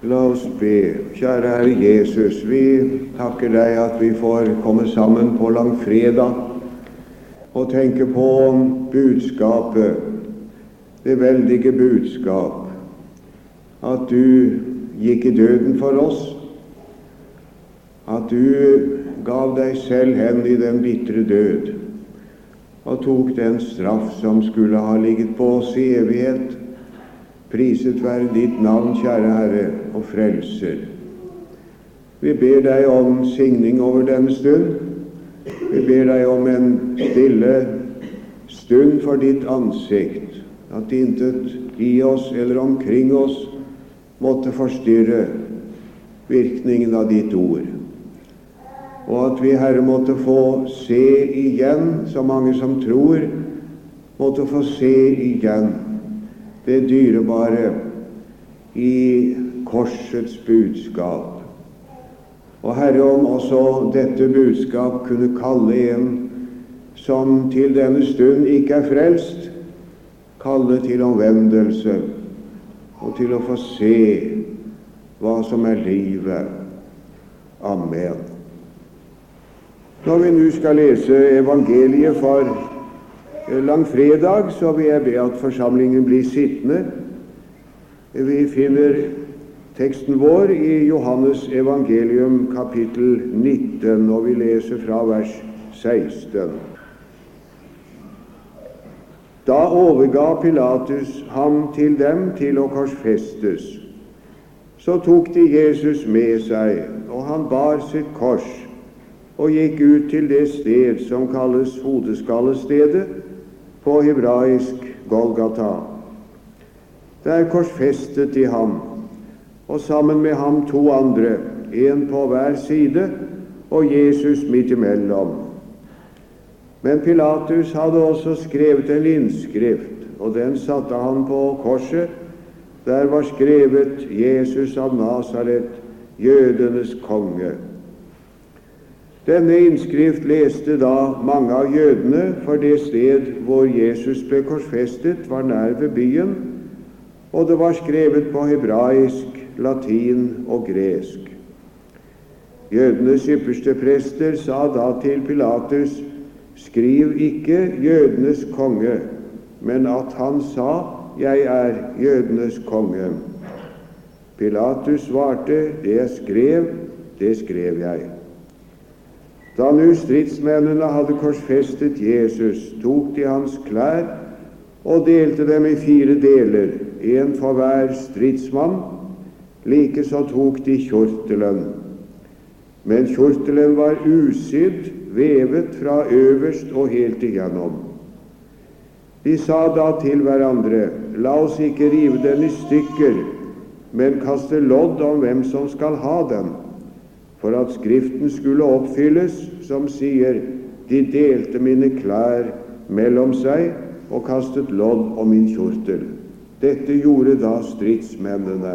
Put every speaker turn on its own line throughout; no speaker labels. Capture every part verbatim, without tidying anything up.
La oss be. Kjære Herre Jesus, vi takker deg at vi får komme sammen på langfredag og tenke på budskapet, det veldige budskap, at du gikk i døden for oss, at du gav deg selv hen i den bitre død og tok den straff som skulle ha ligget på oss i evighet. Priset være ditt navn, kjære Herre og Frelser. Vi ber deg om signing over denne stund. Vi ber deg om en stille stund for ditt ansikt, at intet i oss eller omkring oss måtte forstyrre virkningen av ditt ord. Og at vi, Herre, måtte få se igjen, så mange som tror, måtte få se igjen det dyrebare i korsets budskap. Og Herre, om også dette budskap kunne kalle en som til denne stund ikke er frelst, kalle til omvendelse og til å få se hva som er livet. Amen. Når vi nå skal lese evangeliet for langfredag, så vil jeg be at forsamlingen blir sittende. Vi finner teksten vår i Johannes evangelium kapittel nitten, og vi leser fra vers seksten. Da overga Pilatus ham til dem til å korsfestes. Så tok de Jesus med seg, og han bar sitt kors og gikk ut til det sted som kalles Hodeskallestedet, på hebraisk Golgata. Der korsfestet de ham, og sammen med ham to andre, en på hver side, og Jesus midt imellom. Men Pilatus hadde også skrevet en innskrift, og den satte han på korset. Der var skrevet Jesus av Nasaret, jødenes konge. Denne innskrift leste da mange av jødene, for det sted hvor Jesus ble korsfestet var nær ved byen, og det var skrevet på hebraisk, latin og gresk. Jødenes ypperste prester sa da til Pilatus, skriv ikke jødenes konge, men at han sa, jeg er jødenes konge. Pilatus svarte, det jeg skrev, det skrev jeg. Da nu stridsmennene hadde korsfestet Jesus, tok de hans klær og delte dem i fire deler, en for hver stridsmann. Likeså tok de kjortelen. Men kjortelen var usydd, vevet fra øverst og helt igjennom. De sa da til hverandre, la oss ikke rive den i stykker, men kaste lodd om hvem som skal ha den, for at Skriften skulle oppfylles, som sier, de delte mine klær mellom seg og kastet lodd om min kjortel. Dette gjorde da stridsmennene.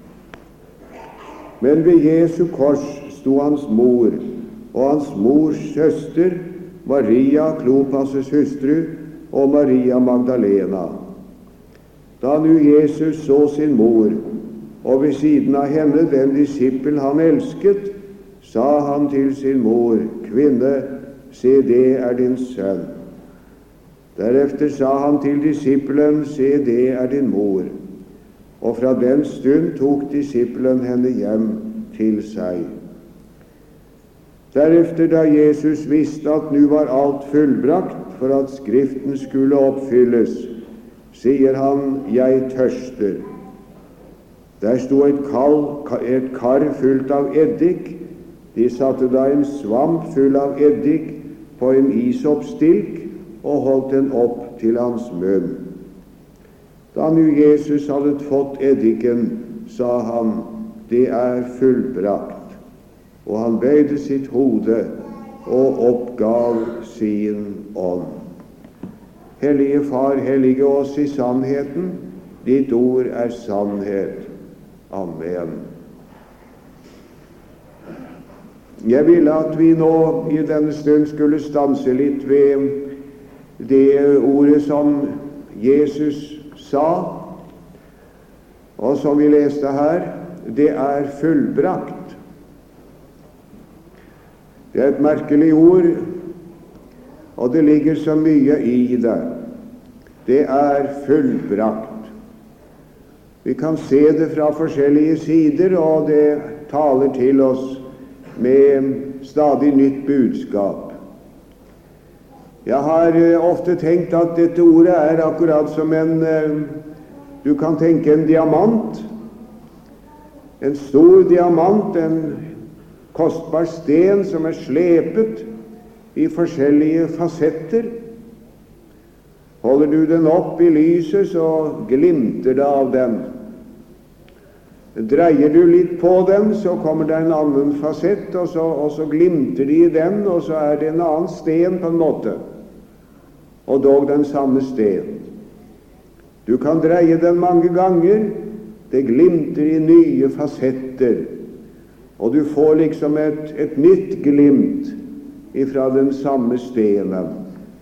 Men ved Jesu kors sto hans mor, og hans mors søster, Maria, Klopas' hustru, og Maria Magdalena. Da nu Jesus så sin mor, og ved siden av henne den disippel han elsket, sa han til sin mor, kvinne, se det er din sønn. Derefter sa han til disippelen, se det er din mor. Og fra den stund tok disippelen henne hjem til seg. Derefter, da Jesus visste at nu var alt fullbrakt, for at Skriften skulle oppfylles, sier han, jeg tørster. Der sto et, kall, et kar fullt av eddik. De satte da en svamp full av eddik på en isoppstilk og holdt den opp til hans munn. Da nu Jesus hadde fått eddiken, sa han, det er fullbrakt. Og han bøyde sitt hode og oppgav sin ånd. Hellige Far, hellige oss i sannheten, ditt ord er sannhet. Amen. Jeg ville at vi nå i denne stund skulle stanse litt ved det ordet som Jesus sa, og som vi leste her, det er fullbrakt. Det er et merkelig ord, og det ligger så mye i det. Det er fullbrakt. Vi kan se det fra forskjellige sider, og det taler til oss med stadig nytt budskap. Jeg har ofte tenkt at dette ordet er akkurat som en, du kan tenke en diamant, en stor diamant, en kostbar sten som er slepet i forskjellige fasetter. Holder du den opp i lyset, så glimter det av den. Dreier du litt på den, så kommer det en annen fasett, og så, og så glimter de i den, og så er det en annen sten på en måte, og dog den samme sten. Du kan dreie den mange ganger, det glimter i nye fasetter, og du får liksom et, et nytt glimt ifra den samme stenen.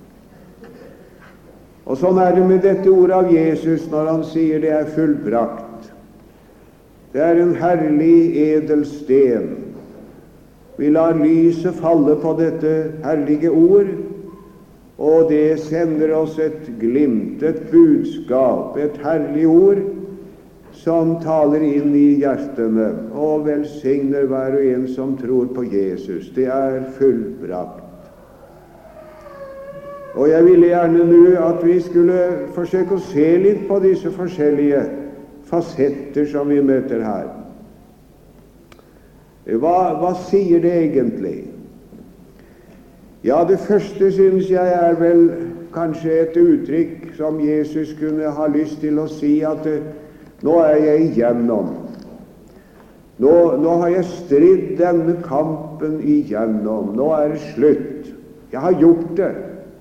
Og sånn er det med dette ordet av Jesus når han sier det er fullbrakt. Det er en herlig edel sten. Vi lar lyset falle på dette herlige ord, og det sender oss et glimt, et budskap, et herlig ord, som taler inn i hjertene og velsigner hver og en som tror på Jesus. Det er fullbrakt. Og jeg ville gjerne nå at vi skulle forsøke å se litt på disse forskjellige fasetter som vi møter her. Hva, hva sier det egentlig? Ja, det første synes jeg er vel kanskje et uttrykk som Jesus kunne ha lyst til å si, at nå er jeg igjennom. Nå, nå har jeg stridd denne kampen igjennom. Nå er det slutt. Jeg har gjort det.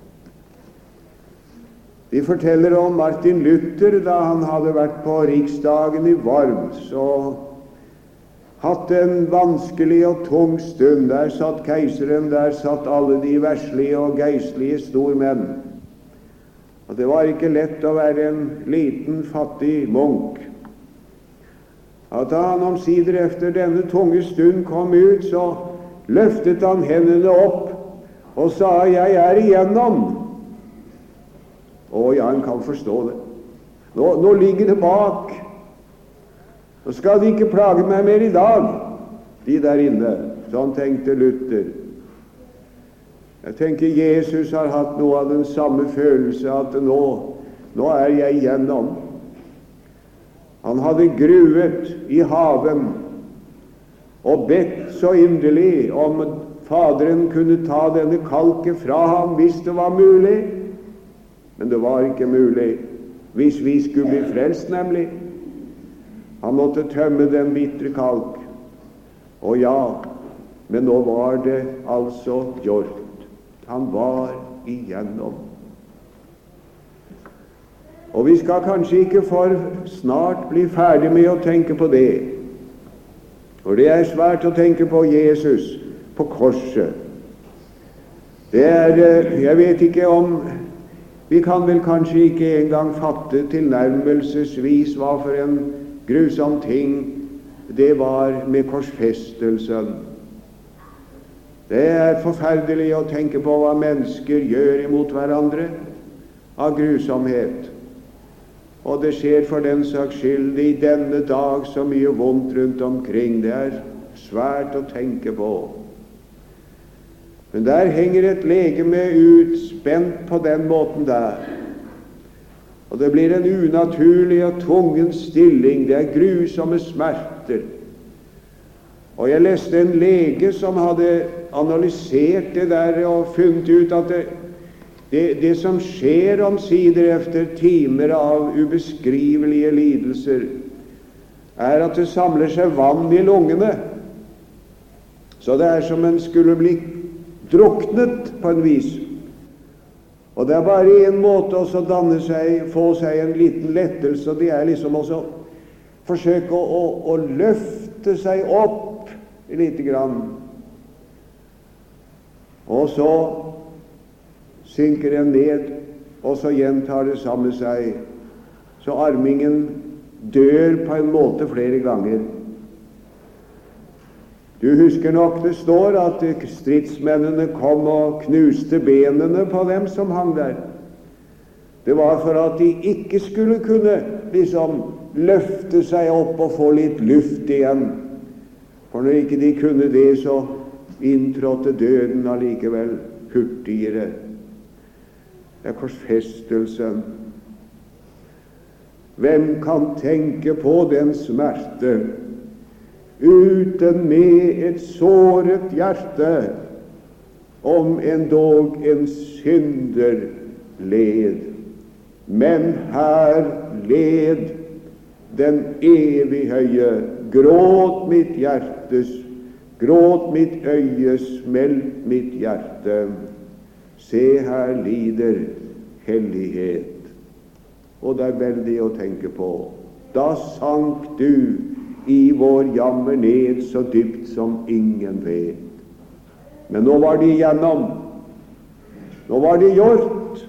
Vi forteller om Martin Luther da han hadde vært på riksdagen i Worms og hatt en vanskelig og tung stund. Der satt keiseren, der satt alle de verslige og geistlige stormenn. Og det var ikke lett å være en liten, fattig munk. At da han omsider efter denne tunge stund kom ut, så løftet han hendene opp og sa, jeg er igjennom. Å ja, han kan forstå det. Nå, nå ligger det bak. Nå skal de ikke plage meg mer i dag, de der inne. Sånn tenkte Luther. Jeg tenker Jesus har hatt noe av den samme følelse, at nå, nå er jeg igjennom. Han hadde gruet i haven og bedt så inderlig om Faderen kunne ta denne kalken fra ham hvis det var mulig. Men det var ikke mulig hvis vi skulle bli frelst, nemlig. Han måtte tømme den bitre kalk. Og ja, men nå var det altså gjort. Han var igjennom. Og vi skal kanskje ikke for snart bli ferdig med å tenke på det. For det er svært å tenke på Jesus på korset. Det er, jeg vet ikke om vi kan vel kanskje ikke engang fatte tilnærmelsesvis hva for en grusom ting det var med korsfestelsen. Det er forferdelig å tenke på hva mennesker gjør imot hverandre av grusomhet. Og det skjer for den saks skyld i denne dag så mye vondt rundt omkring. Det er svært å tenke på. Men der henger et legeme utspent på den måten der. Og det blir en unaturlig og tvungen stilling. Det er grusomme smerter. Og jeg leste en lege som hadde analysert det der og funnet ut at det, det, det som skjer omsider efter timer av ubeskrivelige lidelser, er at det samler seg vann i lungene. Så det er som en skulle bli druknet på en vis. Og det er bare en måte å danne seg, få seg en liten lettelse, og det er liksom også forsøke å, å, å løfte seg opp lite grann. Og så synker en ned, og så gjentar det samme seg. Så armingen dør på en måte flere ganger. Du husker nok det står at stridsmennene kom og knuste benene på dem som hang der. Det var for at de ikke skulle kunne liksom løfte seg opp og få litt luft igjen. For når ikke de kunne det, så inntrådte døden allikevel hurtigere. Det er korsfestelsen. Hvem kan tenke på den smerte uten med et såret hjerte, om endog en synder led? Men her led den evig høye. Gråt mitt hjertes, gråt mitt øye, smelt mitt hjerte. Se, her lider hellighet. Og det er veldig å tenke på. Da sank du i vår jammer ned så dypt som ingen vet. Men nå var de igjennom. Nå var det gjort.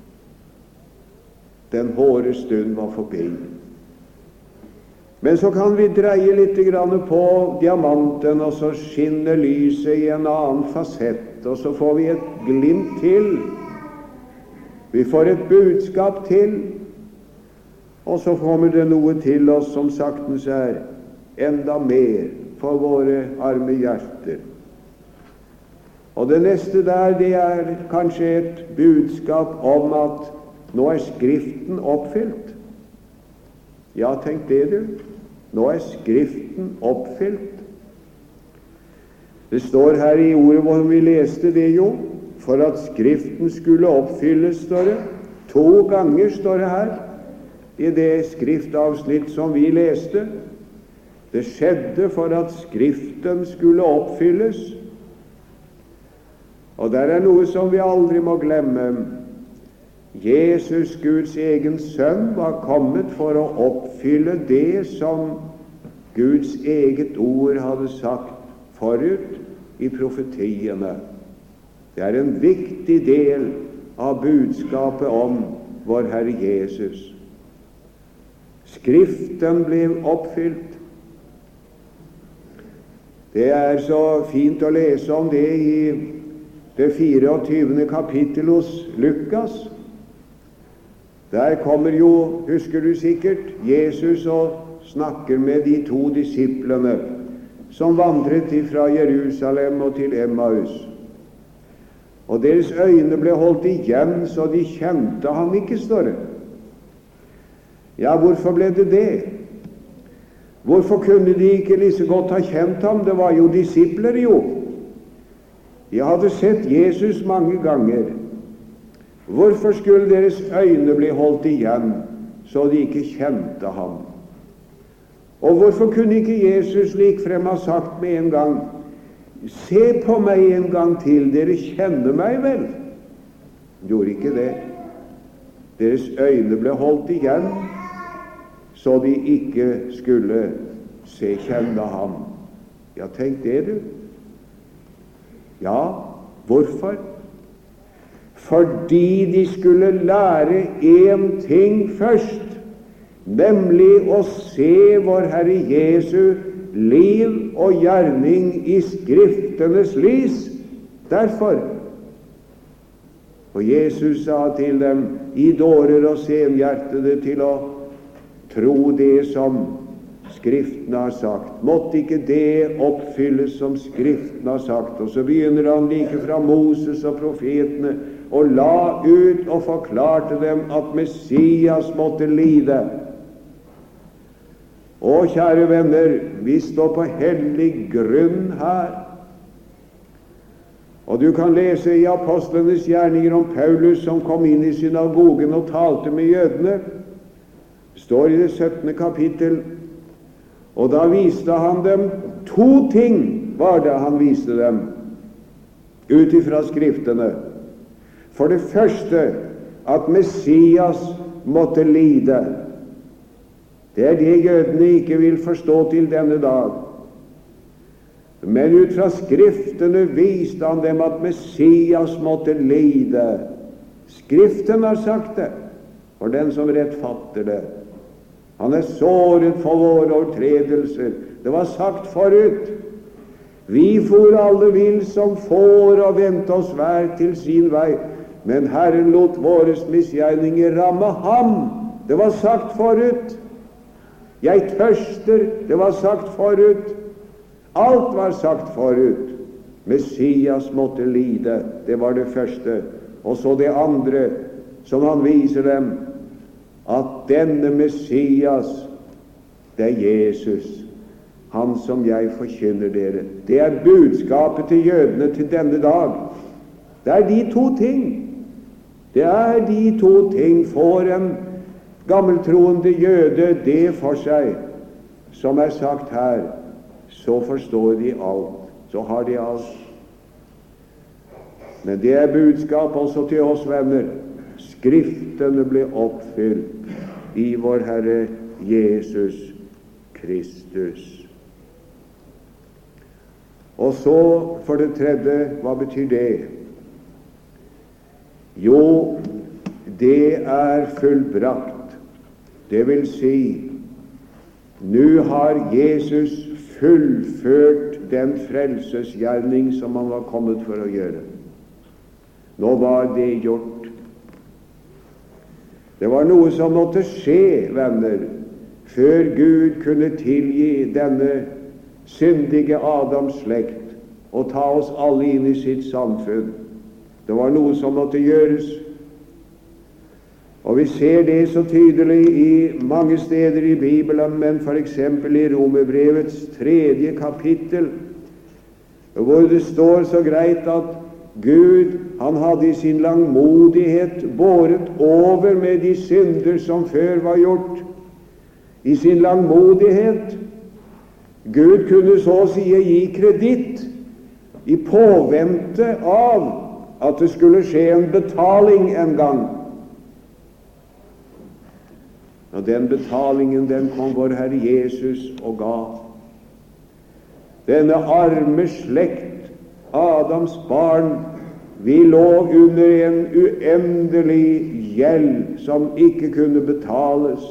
Den hårde stund var forbi. Men så kan vi dreie litt grann på diamanten, og så skinner lyset i en annen fasett, og så får vi et glimt til. Vi får et budskap til, og så kommer det noe til oss som saktens er enda mer for våre arme hjerter. Og det neste der, det er kanskje et budskap om at nå er Skriften oppfylt. Ja, tenk det, du. Nå er Skriften oppfylt. Det står her i ordet hvor vi leste det jo, for at Skriften skulle oppfylles, står det. To ganger står det her i det skriftavsnitt som vi leste. Det skjedde for at Skriften skulle oppfylles. Og der er noe som vi aldri må glemme. Jesus, Guds egen sønn, var kommet for å oppfylle det som Guds eget ord hadde sagt forut i profetiene. Det er en viktig del av budskapet om vår Herre Jesus. Skriften ble oppfylt. Det er så fint å lese om det i det fireogtyvende kapittel hos Lukas. Der kommer jo, husker du sikkert, Jesus og snakker med de to disiplene som vandret fra Jerusalem og til Emmaus. Og deres øyne ble holdt igjen, så de kjente ham ikke, står det. Ja, hvorfor ble det det? Hvorfor kunne de ikke like så godt ha kjent ham? Det var jo disipler, jo. De hadde sett Jesus mange ganger. Hvorfor skulle deres øyne bli holdt igjen, så de ikke kjente ham? Og hvorfor kunne ikke Jesus likefrem ha sagt med en gang, se på meg en gang til, dere kjenner meg vel? De gjorde ikke det. Deres øyne ble holdt igjen, så de ikke skulle se kjenne ham. Ja, tenk det, du. Ja, hvorfor? Fordi de skulle lære én ting først, nemlig å se vår Herre Jesu liv og gjerning i Skriftenes lys. Derfor. Og Jesus sa til dem, I dårer og senhjertede, til å tro det som Skriften har sagt. Måtte ikke det oppfylles som Skriften har sagt. Og så begynner han like fra Moses og profetene og la ut og forklarte dem at Messias måtte lide. Og kjære venner, vi står på hellig grunn her. Og du kan lese i apostlenes gjerninger om Paulus som kom inn i synagogen og talte med jødene. Det står i det syttende kapittel. Og da viste han dem to ting, var det han viste dem, ut ifra Skriftene. For det første, at Messias måtte lide. Det er det jødene ikke vil forstå til denne dag. Men ut fra Skriftene viste han dem at Messias måtte lide. Skriften har sagt det, for den som rett fatter det. Han er såret for våre overtredelser. Det var sagt forut. Vi for alle vill som får og vendte oss hver til sin vei, men Herren lot våres misgjerninger ramme ham. Det var sagt forut. Jeg tørster, det var sagt forut. Alt var sagt forut. Messias måtte lide, det var det første. Og så det andre, som han viser dem, at denne Messias, det er Jesus, han som jeg forkynner dere. Det er budskapet til jødene til denne dag. Det er de to ting. Det er de to ting. For en gammeltroende jøde det for seg, som er sagt her, så forstår de alt. Så har de alt. Men det er budskap også til oss venner. Skriftene ble oppfylt i vår Herre Jesus Kristus. Og så for det tredje, hva betyr det? Jo, det er fullbrakt. Det vil si, nå har Jesus fullført den frelsesgjerning som han var kommet for å gjøre. Nå var det gjort. Det var noe som måtte skje, venner, før Gud kunne tilgi denne syndige Adams slekt og ta oss alle inn i sitt samfunn. Det var noe som måtte gjøres. Og vi ser det så tydelig i mange steder i Bibelen, men for eksempel i Romerbrevets tredje kapittel, hvor det står så greit at Gud, han hadde i sin langmodighet båret over med de synder som før var gjort. I sin langmodighet. Gud kunne så å si gi kreditt i påvente av at det skulle skje en betaling en gang. Og den betalingen, den kom vår Herre Jesus og ga. Denne arme slekt, Adams barn, vi lå under en uendelig gjeld som ikke kunne betales.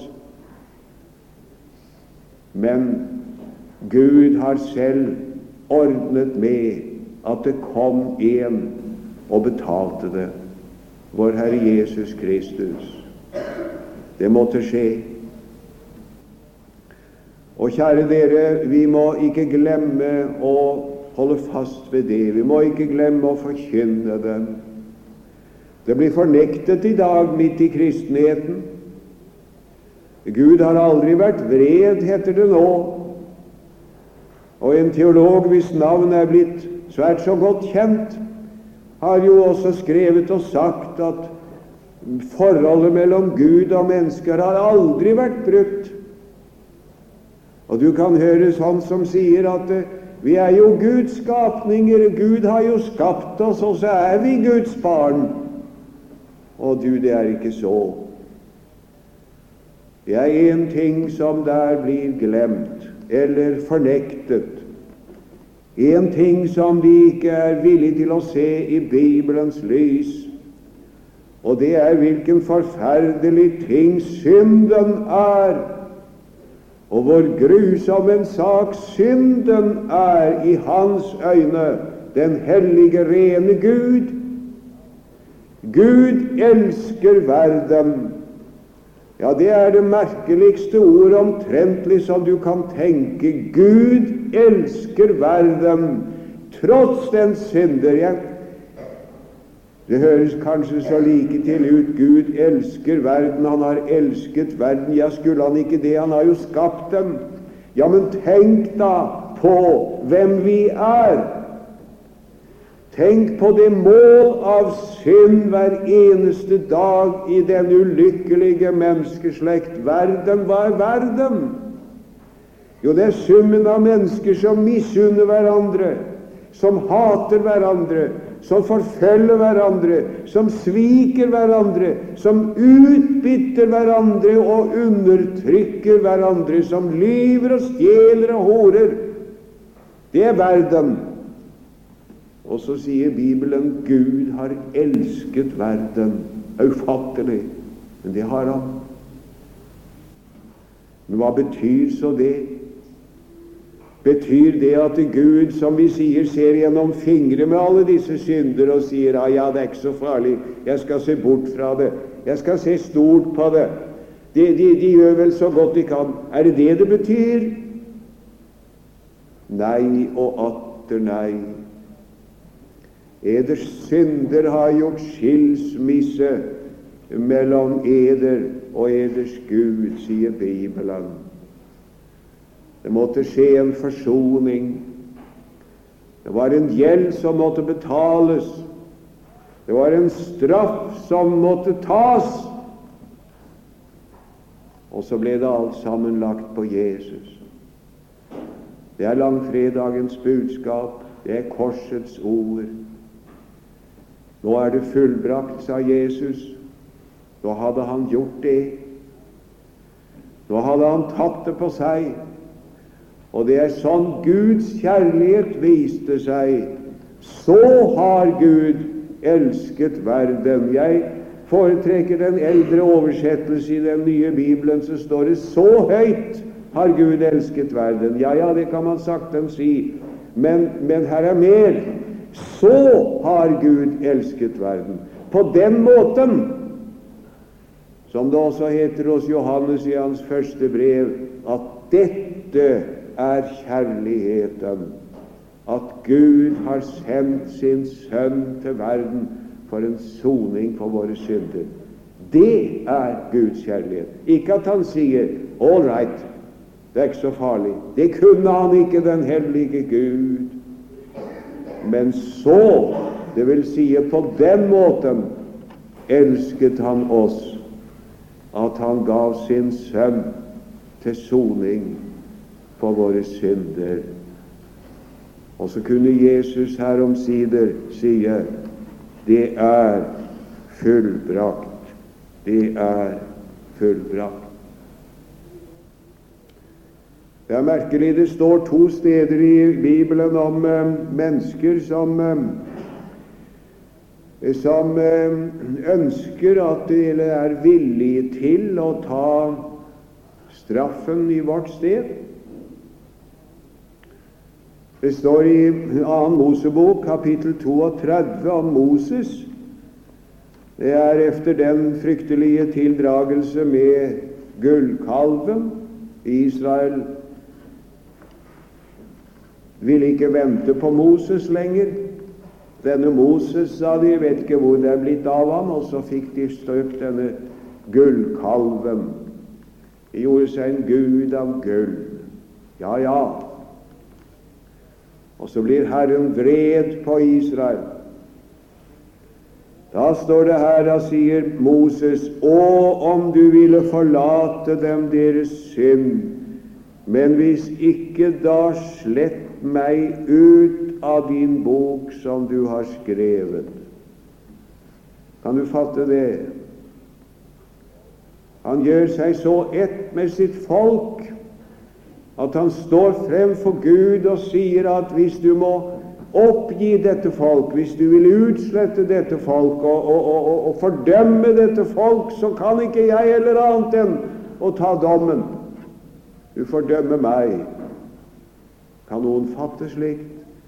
Men Gud har selv ordnet med at det kom en og betalte det. Vår Herre Jesus Kristus. Det måtte skje. Og kjære dere, vi må ikke glemme å holde fast ved det. Vi må ikke glemme å forkynne det. Det blir fornektet i dag midt i kristenheten. Gud har aldri vært vred, heter det nå. Og en teolog hvis navn er blitt svært så godt kjent, har jo også skrevet og sagt at forholdet mellom Gud og mennesker har aldri vært brutt. Og du kan høre sånn som sier at vi er jo Guds skapninger, Gud har jo skapt oss, og så er vi Guds barn. Og du, det er ikke så. Det er en ting som der blir glemt, eller fornektet. En ting som vi ikke er villige til å se i Bibelens lys. Og det er hvilken forferdelig ting synden er, og hvor grusom en sak synden er i hans øyne, den hellige, rene Gud. Gud elsker verden. Ja, det er det merkeligste ord omtrentlig som du kan tenke. Gud elsker verden, tross den synder. Ja, det høres kanskje så like til ut. Gud elsker verden, han har elsket verden. Ja, skulle han ikke det? Han har jo skapt dem. Ja, men tenk da på hvem vi er. Tenk på det mål av synd hver eneste dag i den ulykkelige menneskeslekt. Verden, hva er verden? Jo, det er summen av mennesker som misunner hverandre, som hater hverandre, som forfølger hverandre, som sviker hverandre, som utbytter hverandre og undertrykker hverandre, som lyver og stjeler og horer. Det er verden. Og så sier Bibelen Gud har elsket verden. Ufattelig. Men det har han. Men hva betyr så det? Betyr det at Gud, som vi sier, ser gjennom fingre med alle disse synder og sier ja, ja, det er ikke så farlig, jeg skal se bort fra det, jeg skal se stort på det, de, de, de gjør vel så godt de kan? Er det det det betyr? Nei og atter nei. Eders synder har gjort skilsmisse mellom eder og eders Gud, sier Bibelen. Det måtte skje en forsoning. Det var en gjeld som måtte betales. Det var en straff som måtte tas. Og så ble det alt sammen lagt på Jesus. Det er langfredagens budskap. Det er korsets ord. Nå er det fullbrakt, sa Jesus. Nå hadde han gjort det. Nå hadde han tatt det på seg. Og det er sånn Guds kjærlighet viste seg. Så har Gud elsket verden. Jeg foretrekker den eldre oversettelse i den nye Bibelen, så står det så høyt har Gud elsket verden. Ja, ja, det kan man saktens si. Men, men her er mer. Så har Gud elsket verden. På den måten, som det også heter hos Johannes i hans første brev, at dette er kjærligheten, at Gud har sendt sin sønn til verden for en soning for våre synder. Det er Guds kjærlighet. Ikke at han sier all right, det er ikke så farlig. Det kunne han ikke, den hellige Gud. Men så, det vil si på den måten, elsket han oss, at han gav sin sønn til soning for våre synder. Og så kunne Jesus her omsider sie, det er fullbrakt. Det er fullbrakt. Det er merkelig, det står to steder i Bibelen om eh, mennesker som eh, som eh, ønsker at de er villige til å ta straffen i vårt sted. Det står i annen Mosebok, kapittel trettito, om Moses. Det er efter den fryktelige tildragelse med gullkalven. Israel ville ikke vente på Moses lenger. Denne Moses, sa de, vet ikke hvor det er blitt av ham, og så fikk de støpt denne gullkalven. De gjorde seg en gud av gull. Ja, ja. Og så blir Herren vred på Israel. Da står det her, da sier Moses, å, om du ville forlate dem deres synd, men hvis ikke, da slett meg ut av din bok som du har skrevet. Kan du fatte det? Han gjør seg så ett med sitt folk, at han står frem for Gud og sier at hvis du må oppgi dette folk, hvis du vil utslette dette folk og, og, og, og fordømme dette folk, så kan ikke jeg eller annet enn å ta dommen. Du fordømmer meg. Kan noen fatte slikt?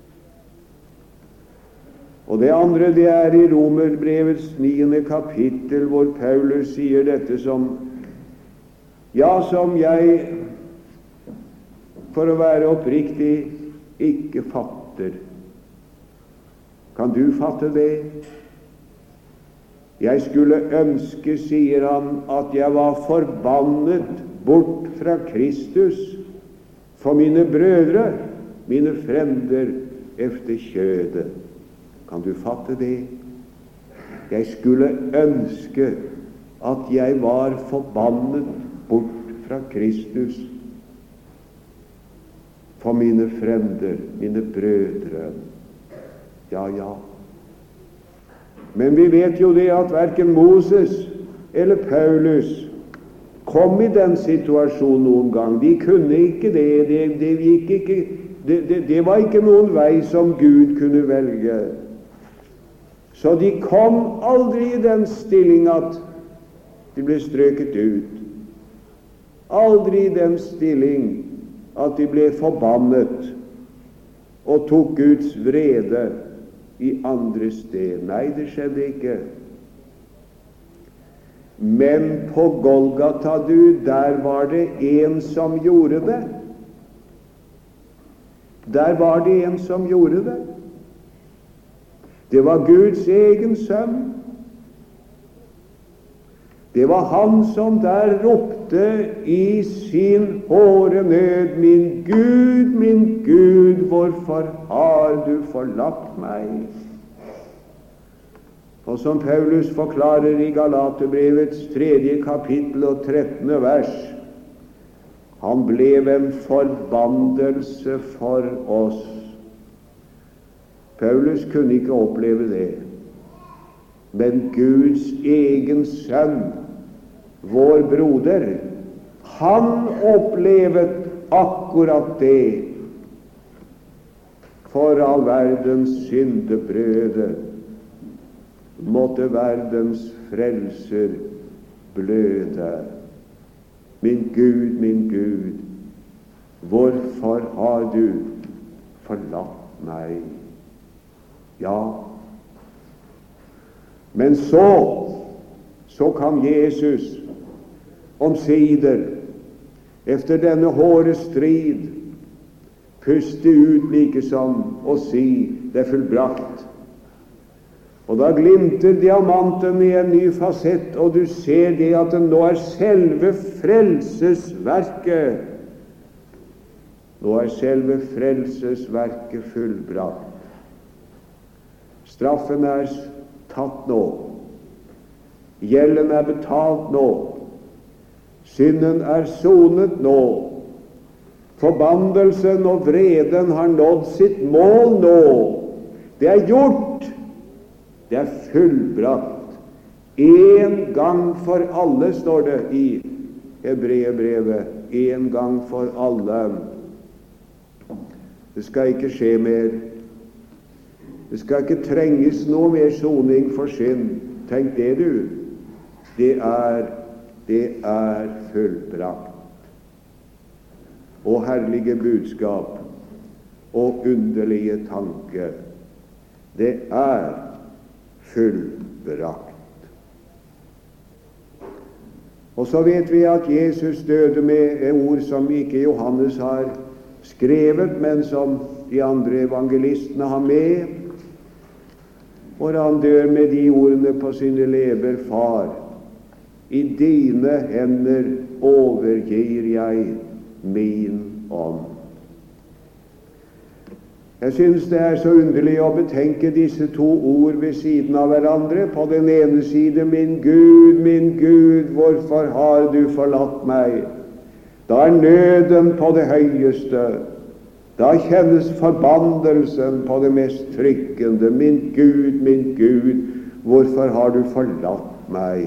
Og det andre, det er i Romerbrevets niende kapittel, hvor Paulus sier dette som, ja, som jeg, for å være oppriktig, ikke fatter. Kan du fatte det? Jeg skulle ønske, sier han, at jeg var forbannet bort fra Kristus for mine brødre, mine frender efter kjødet. Kan du fatte det? Jeg skulle ønske at jeg var forbannet bort fra Kristus for mine frender, mine brødre. Ja, ja. Men vi vet jo det at hverken Moses eller Paulus kom i den situasjonen noen gang. De kunne ikke det. Det, det, gikk ikke, det, det, det var ikke noen vei som Gud kunne velge. Så de kom aldri i den stilling at de ble strøket ut. Aldri i den stilling at de ble forbannet og tok Guds vrede i andre sted. Nei, det skjedde ikke. Men på Golgata, du, der var det en som gjorde det. Der var det en som gjorde det. Det var Guds egen sønn. Det var han som der ropte i sin hårde nød: min Gud, min Gud, hvorfor har du forlatt meg? Og som Paulus forklarer i Galaterbrevets tredje kapittel og trettende vers, han ble en forbannelse for oss. Paulus kunne ikke oppleve det, men Guds egen sønn, vår broder, han opplevet akkurat det. For all verdens syndebrøde måtte verdens frelser bløde. Min Gud, min Gud, hvorfor har du forlatt meg? Ja, men så så kan Jesus omsider, efter denne hårde strid, puste ut likesom og si: det er fullbrakt. Og da glimter diamanten i en ny fasett, og du ser det at den nå er selve frelsesverket. Nå er selve frelsesverket fullbrakt. Straffen er tatt nå. Gjelden er betalt nå. Synden er sonet nå. Forbannelsen og vreden har nådd sitt mål nå. Det er gjort. Det er fullbrakt. En gang for alle, står det i Hebreerbrevet. En gang for alle. Det skal ikke skje mer. Det skal ikke trenges noe mer soning for synd. Tenk det, du. Det er, det er fullbrakt. Og herlige budskap og underlige tanke. Det er fullbrakt. Og så vet vi at Jesus døde med et ord som ikke Johannes har skrevet, men som de andre evangelistene har med, hvor han dør med de ordene på sine leber: Far, i dine hender overgir jeg min ånd. Jeg synes det er så underlig å betenke disse to ord ved siden av hverandre. På den ene side: min Gud, min Gud, hvorfor har du forlatt meg? Da er nøden på det høyeste. Da kjennes forbannelsen på det mest trykkende. Min Gud, min Gud, hvorfor har du forlatt meg?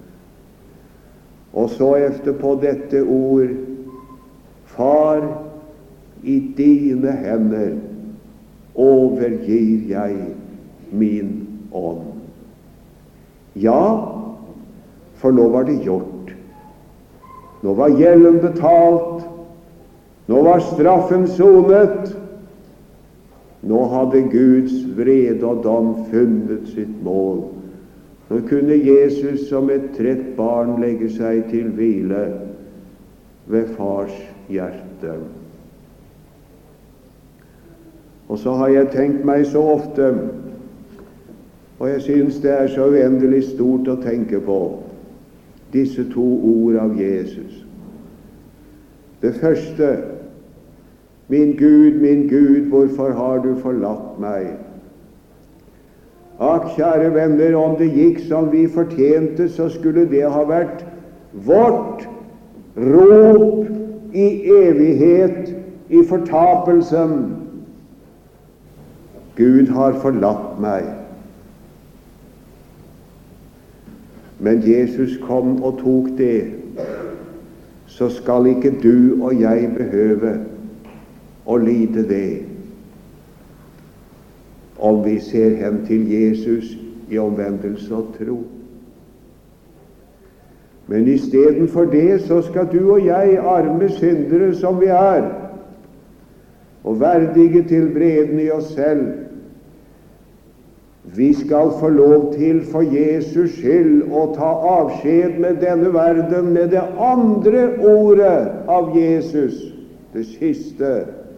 Og så etterpå dette ord: Far, i dine hender overgir jeg min ånd. Ja, for nå var det gjort. Nå var gjelden betalt. Nå var straffen sonet. Nå hadde Guds vrede og dom funnet sitt mål. Nå kunne Jesus som et trett barn legge seg til hvile ved fars hjerte. Og så har jeg tenkt meg så ofte, og jeg synes det er så uendelig stort å tenke på, disse to ord av Jesus. Det første: min Gud, min Gud, hvorfor har du forlatt meg? Akk, kjære venner, om det gikk som vi fortjente, så skulle det ha vært vårt rop i evighet, i fortapelsen. Gud har forlatt meg. Men Jesus kom og tok det. Så skal ikke du og jeg behøve å lide det, om vi ser hen til Jesus i omvendelse og tro. Men istedenfor det så skal du og jeg, arme syndere som vi er, og verdige til vreden i oss selv. Vi skal få lov til for Jesus skyld å ta avskjed med denne verden med det andre ordet av Jesus, det siste.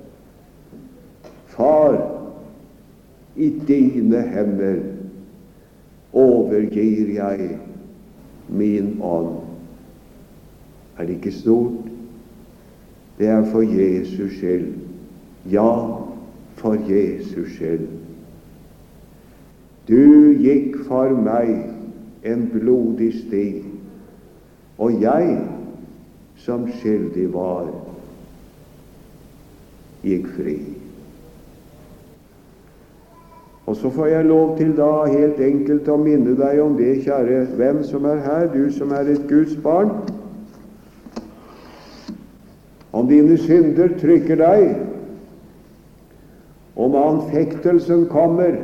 Far, i dine hender overgir jeg min ånd. Er det ikke stort? Det er for Jesus skyld. Ja, for Jesus skyld. Du gikk for meg en blodig sti, og jeg, som skyldig var, gikk fri. Og så får jeg lov til da helt enkelt å minne deg om det, kjære venn som er her, du som er et Guds barn. Om dine synder trykker deg, om anfektelsen kommer,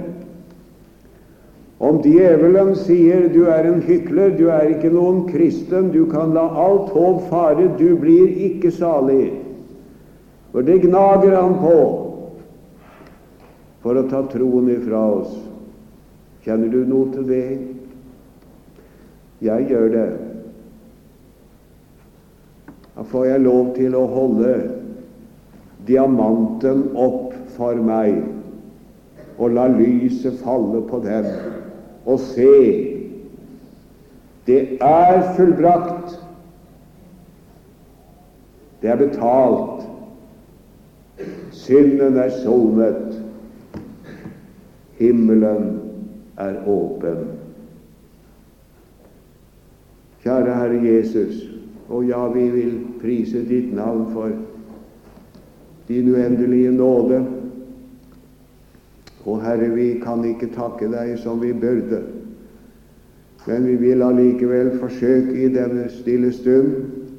om djevelen sier du er en hykler, du er ikke noen kristen, du kan la alt håp fare, du blir ikke salig. For det gnager han på for å ta troen ifra oss. Kjenner du noe til det? Jeg gjør det. Da får jeg lov til å holde diamanten opp for meg og la lyset falle på den og se, det er fullbrakt, det er betalt, synden er sonet, himmelen er åpen. Kjære Herre Jesus, og ja, vi vil prise ditt navn for din uendelige nåde. Og Herre, vi kan ikke takke deg som vi burde, men vi vil allikevel forsøke i denne stille stund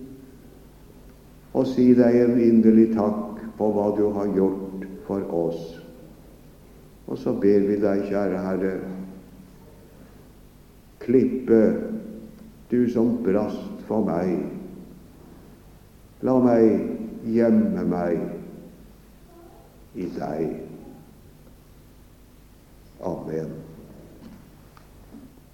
å si deg en inderlig takk på hva du har gjort for oss. Og så ber vi deg, kjære Herre, klippe du som brast for meg. La meg gjemme meg i deg. Amen.